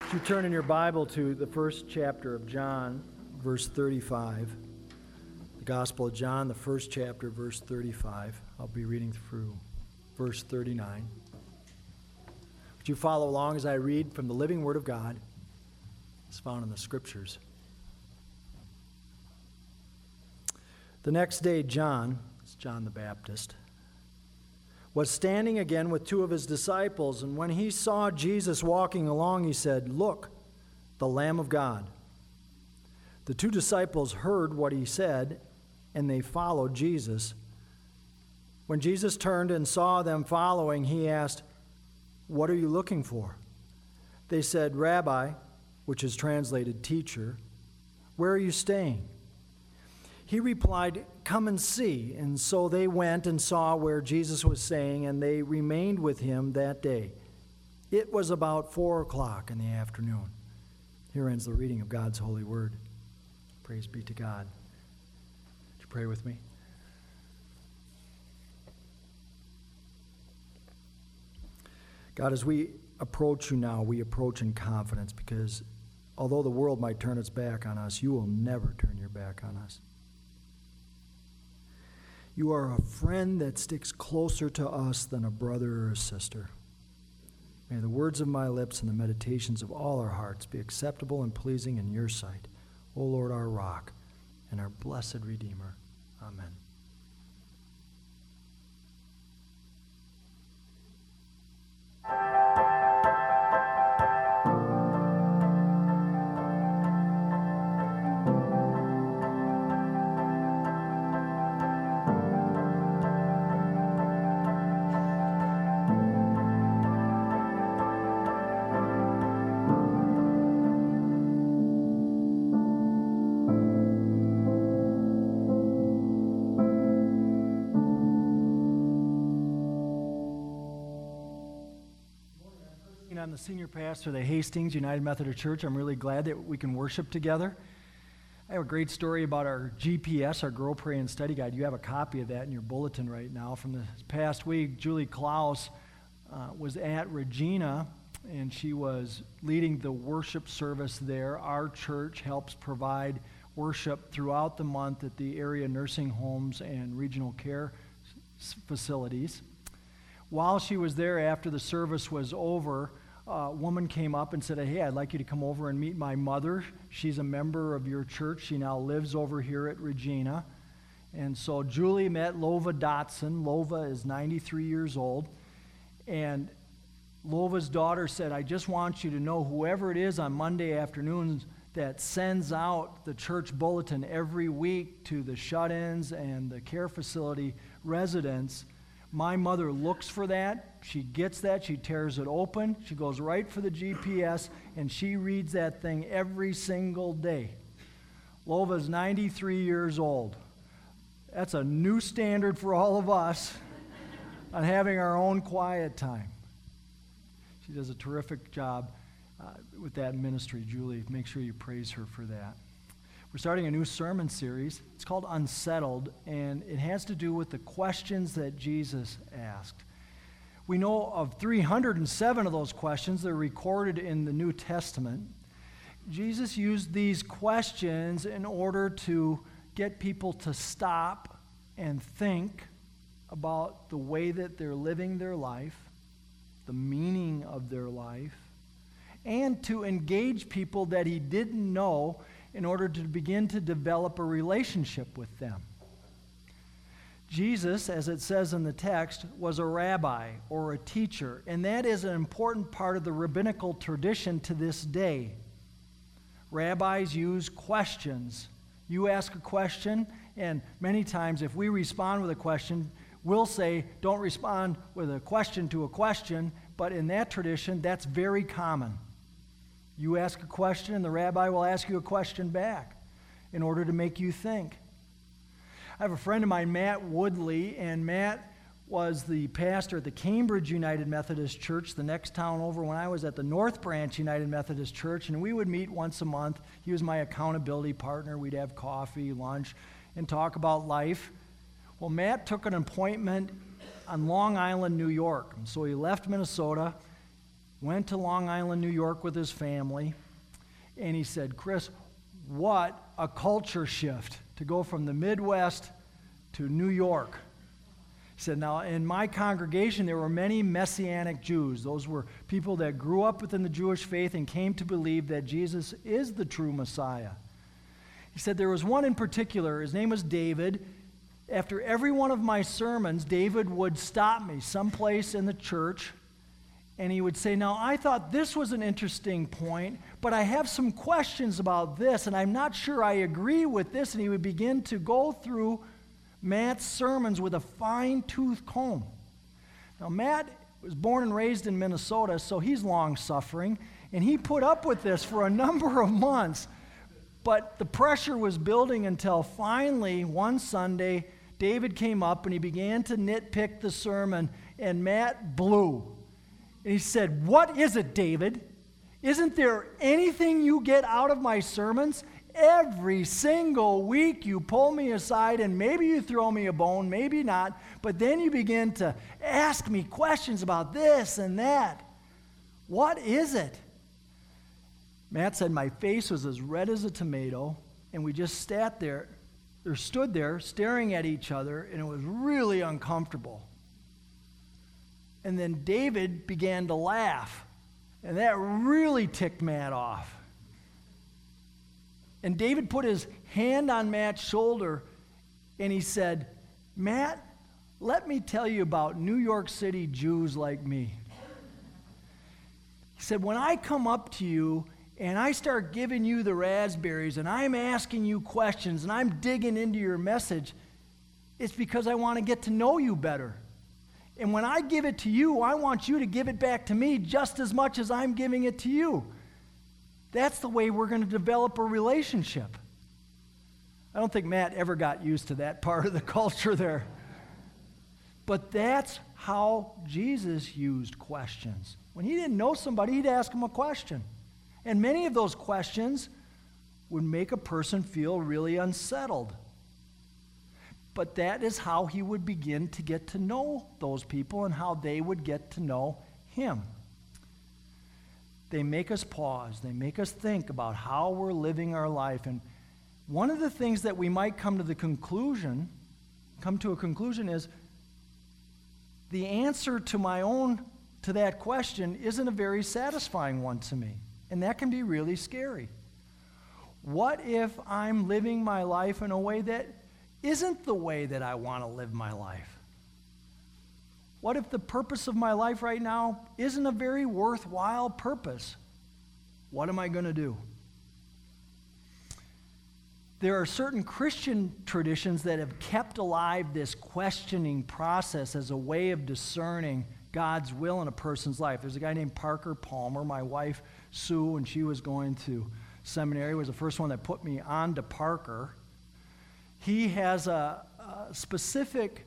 If you turn in your Bible to the first chapter of John, verse 35, the Gospel of John, the first chapter, verse 35. I'll be reading through verse 39. Would you follow along as I read from the living Word of God? It's found in the Scriptures. The next day, John, it's John the Baptist, was standing again with two of his disciples, and when he saw Jesus walking along, he said, "Look, the Lamb of God." The two disciples heard what he said, and they followed Jesus. When Jesus turned and saw them following, he asked, "What are you looking for?" They said, "Rabbi," which is translated teacher, "where are you staying?" He replied, "Come and see." And so they went and saw where Jesus was staying, and they remained with him that day. It was about 4:00 in the afternoon. Here ends the reading of God's holy word. Praise be to God. Would you pray with me? God, as we approach you now, we approach in confidence, because although the world might turn its back on us, you will never turn your back on us. You are a friend that sticks closer to us than a brother or a sister. May the words of my lips and the meditations of all our hearts be acceptable and pleasing in your sight, O Lord, our rock and our blessed Redeemer. Amen. I'm the senior pastor of the Hastings United Methodist Church. I'm really glad that we can worship together. I have a great story about our GPS, our Grow, Pray, and Study Guide. You have a copy of that in your bulletin right now. From this past week, Julie Klaus was at Regina, and she was leading the worship service there. Our church helps provide worship throughout the month at the area nursing homes and regional care facilities. While she was there, after the service was over, a woman came up and said, "Hey, I'd like you to come over and meet my mother. She's a member of your church. She now lives over here at Regina." And so Julie met Lova Dotson. Lova is 93 years old. And Lova's daughter said, "I just want you to know, whoever it is on Monday afternoons that sends out the church bulletin every week to the shut-ins and the care facility residents, my mother looks for that, she gets that, she tears it open, she goes right for the GPS, and she reads that thing every single day." Lova's 93 years old. That's a new standard for all of us on having our own quiet time. She does a terrific job with that ministry. Julie, make sure you praise her for that. We're starting a new sermon series. It's called Unsettled, and it has to do with the questions that Jesus asked. We know of 307 of those questions. They're recorded in the New Testament. Jesus used these questions in order to get people to stop and think about the way that they're living their life, the meaning of their life, and to engage people that he didn't know in order to begin to develop a relationship with them. Jesus, as it says in the text, was a rabbi or a teacher, and that is an important part of the rabbinical tradition to this day. Rabbis use questions. You ask a question, and many times if we respond with a question, we'll say, don't respond with a question to a question, but in that tradition, that's very common. You ask a question, and the rabbi will ask you a question back in order to make you think. I have a friend of mine, Matt Woodley, and Matt was the pastor at the Cambridge United Methodist Church, the next town over, when I was at the North Branch United Methodist Church, and we would meet once a month. He was my accountability partner. We'd have coffee, lunch, and talk about life. Well, Matt took an appointment on Long Island, New York, and so he left Minnesota, went to Long Island, New York with his family, and he said, Chris, what a culture shift to go from the Midwest to New York. He said, now in my congregation there were many Messianic Jews. Those were people that grew up within the Jewish faith and came to believe that Jesus is the true Messiah. He said there was one in particular, his name was David. After every one of my sermons, David would stop me someplace in the church, and he would say, now I thought this was an interesting point, but I have some questions about this, and I'm not sure I agree with this. And he would begin to go through Matt's sermons with a fine-tooth comb. Now Matt was born and raised in Minnesota, so he's long-suffering, and he put up with this for a number of months. But the pressure was building until finally one Sunday, David came up and he began to nitpick the sermon, and Matt blew. And he said, what is it, David? Isn't there anything you get out of my sermons? Every single week you pull me aside and maybe you throw me a bone, maybe not, but then you begin to ask me questions about this and that. What is it? Matt said my face was as red as a tomato, and we just stood there staring at each other, and it was really uncomfortable. And then David began to laugh, and that really ticked Matt off. And David put his hand on Matt's shoulder, and he said, Matt, let me tell you about New York City Jews like me. He said, when I come up to you and I start giving you the raspberries and I'm asking you questions and I'm digging into your message, it's because I want to get to know you better. And when I give it to you, I want you to give it back to me just as much as I'm giving it to you. That's the way we're going to develop a relationship. I don't think Matt ever got used to that part of the culture there. But that's how Jesus used questions. When he didn't know somebody, he'd ask them a question. And many of those questions would make a person feel really unsettled. But that is how he would begin to get to know those people and how they would get to know him. They make us pause. They make us think about how we're living our life. And one of the things that we might come to a conclusion is the answer to that question isn't a very satisfying one to me. And that can be really scary. What if I'm living my life in a way that isn't the way that I want to live my life? What if the purpose of my life right now isn't a very worthwhile purpose? What am I going to do? There are certain Christian traditions that have kept alive this questioning process as a way of discerning God's will in a person's life. There's a guy named Parker Palmer. My wife, Sue, when she was going to seminary, was the first one that put me on to Parker. He has a specific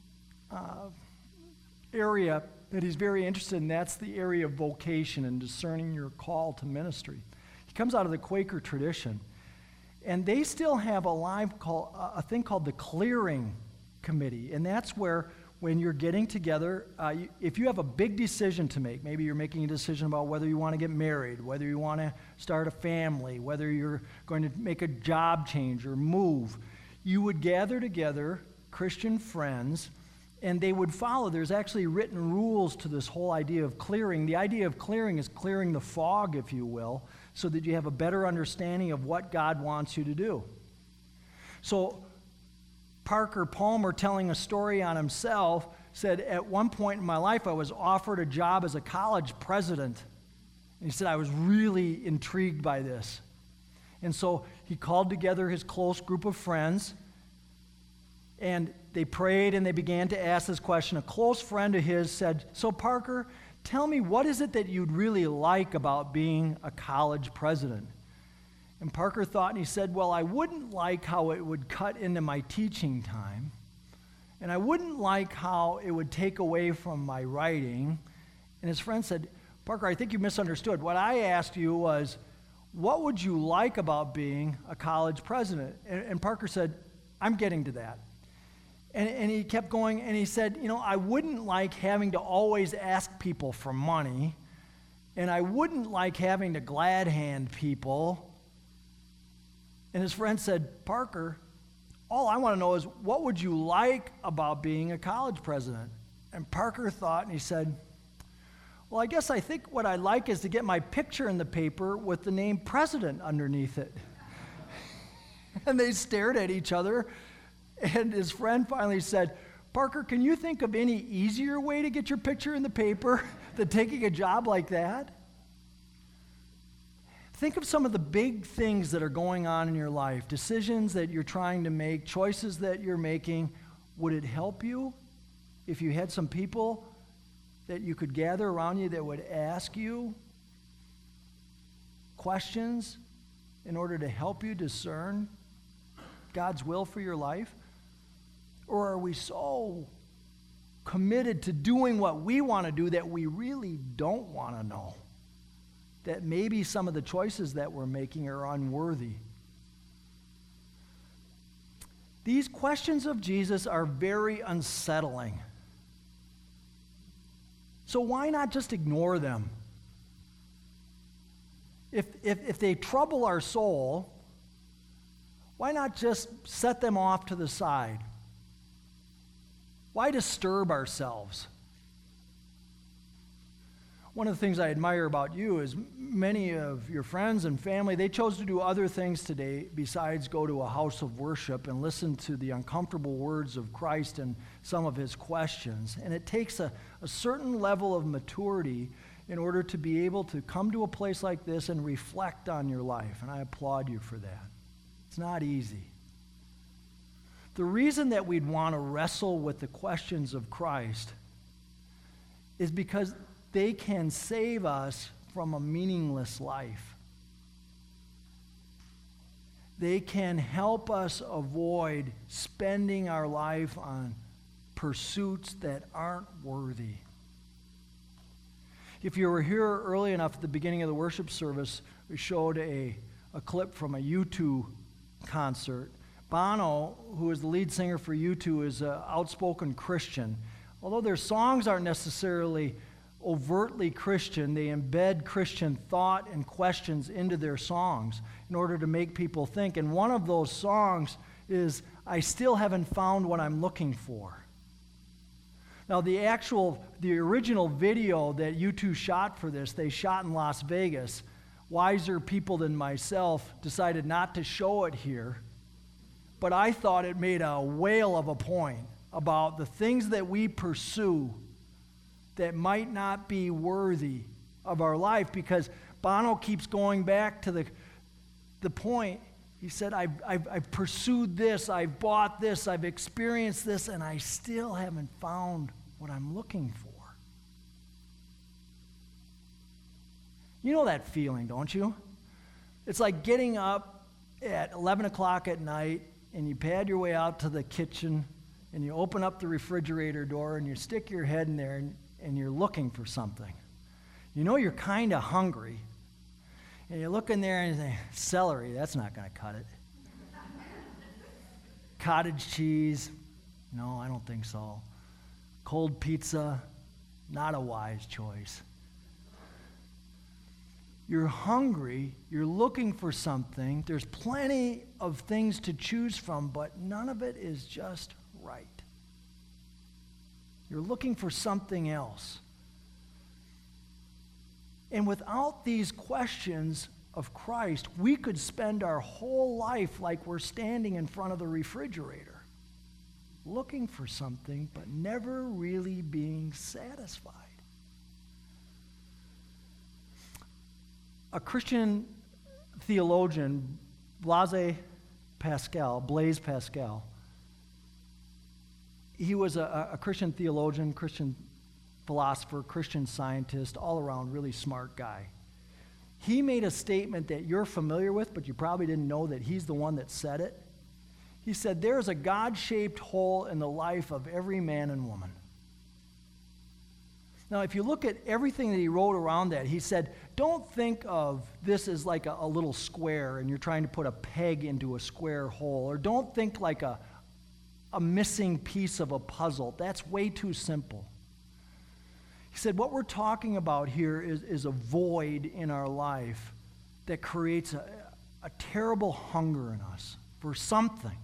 area that he's very interested in. That's the area of vocation and discerning your call to ministry. He comes out of the Quaker tradition. And they still have a thing called the clearing committee. And that's where, when you're getting together, if you have a big decision to make, maybe you're making a decision about whether you want to get married, whether you want to start a family, whether you're going to make a job change or move, you would gather together Christian friends, and they would follow. There's actually written rules to this whole idea of clearing. The idea of clearing is clearing the fog, if you will, so that you have a better understanding of what God wants you to do. So Parker Palmer, telling a story on himself, said, at one point in my life, I was offered a job as a college president. And he said, I was really intrigued by this. And so he called together his close group of friends, and they prayed and they began to ask this question. A close friend of his said, so Parker, tell me, what is it that you'd really like about being a college president? And Parker thought, and he said, well, I wouldn't like how it would cut into my teaching time, and I wouldn't like how it would take away from my writing. And his friend said, Parker, I think you misunderstood. What I asked you was, what would you like about being a college president? And Parker said, I'm getting to that. And he kept going, and he said, I wouldn't like having to always ask people for money, and I wouldn't like having to glad hand people. And his friend said, Parker, all I want to know is, what would you like about being a college president? And Parker thought, and he said, well, I guess I think what I'd like is to get my picture in the paper with the name president underneath it. And they stared at each other, and his friend finally said, Parker, can you think of any easier way to get your picture in the paper than taking a job like that? Think of some of the big things that are going on in your life, decisions that you're trying to make, choices that you're making. Would it help you if you had some people that you could gather around you that would ask you questions in order to help you discern God's will for your life? Or are we so committed to doing what we want to do that we really don't want to know? That maybe some of the choices that we're making are unworthy. These questions of Jesus are very unsettling. So why not just ignore them? If they trouble our soul, why not just set them off to the side? Why disturb ourselves? One of the things I admire about you is many of your friends and family, they chose to do other things today besides go to a house of worship and listen to the uncomfortable words of Christ and some of his questions. And it takes a certain level of maturity in order to be able to come to a place like this and reflect on your life. And I applaud you for that. It's not easy. The reason that we'd want to wrestle with the questions of Christ is because they can save us from a meaningless life. They can help us avoid spending our life on pursuits that aren't worthy. If you were here early enough at the beginning of the worship service, we showed a clip from a U2 concert. Bono, who is the lead singer for U2, is an outspoken Christian. Although their songs aren't necessarily overtly Christian, they embed Christian thought and questions into their songs in order to make people think. And one of those songs is, I Still Haven't Found What I'm Looking For. Now, the original video that U2 shot for this, they shot in Las Vegas. Wiser people than myself decided not to show it here, but I thought it made a whale of a point about the things that we pursue that might not be worthy of our life, because Bono keeps going back to the point. He said, I've pursued this, I've bought this, I've experienced this, and I still haven't found what I'm looking for. You know that feeling, don't you? It's like getting up at 11 o'clock at night, and you pad your way out to the kitchen, and you open up the refrigerator door, and you stick your head in there, and you're looking for something. You know you're kind of hungry, and you look in there and you say, celery, that's not going to cut it. Cottage cheese, no, I don't think so. Cold pizza, not a wise choice. You're hungry, you're looking for something, there's plenty of things to choose from, but none of it is just right. You're looking for something else. And without these questions of Christ, we could spend our whole life like we're standing in front of the refrigerator, looking for something, but never really being satisfied. A Christian theologian, Blaise Pascal, he was a Christian theologian, Christian philosopher, Christian scientist, all around really smart guy. He made a statement that you're familiar with, but you probably didn't know that he's the one that said it. He said, there's a God-shaped hole in the life of every man and woman. Now, if you look at everything that he wrote around that, he said, don't think of this as like a little square and you're trying to put a peg into a square hole, or don't think like a missing piece of a puzzle. That's way too simple. He said, what we're talking about here is a void in our life that creates a terrible hunger in us for something.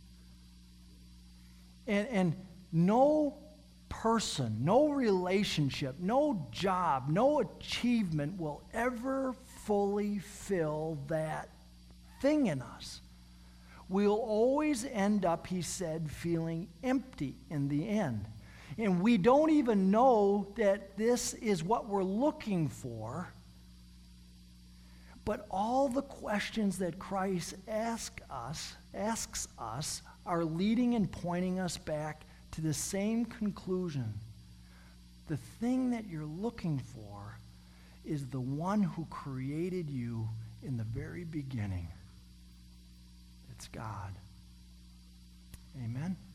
And no person, no relationship, no job, no achievement will ever fully fill that thing in us. We'll always end up, he said, feeling empty in the end. And we don't even know that this is what we're looking for. But all the questions that Christ asks us are leading and pointing us back to the same conclusion. The thing that you're looking for is the one who created you in the very beginning. It's God. Amen.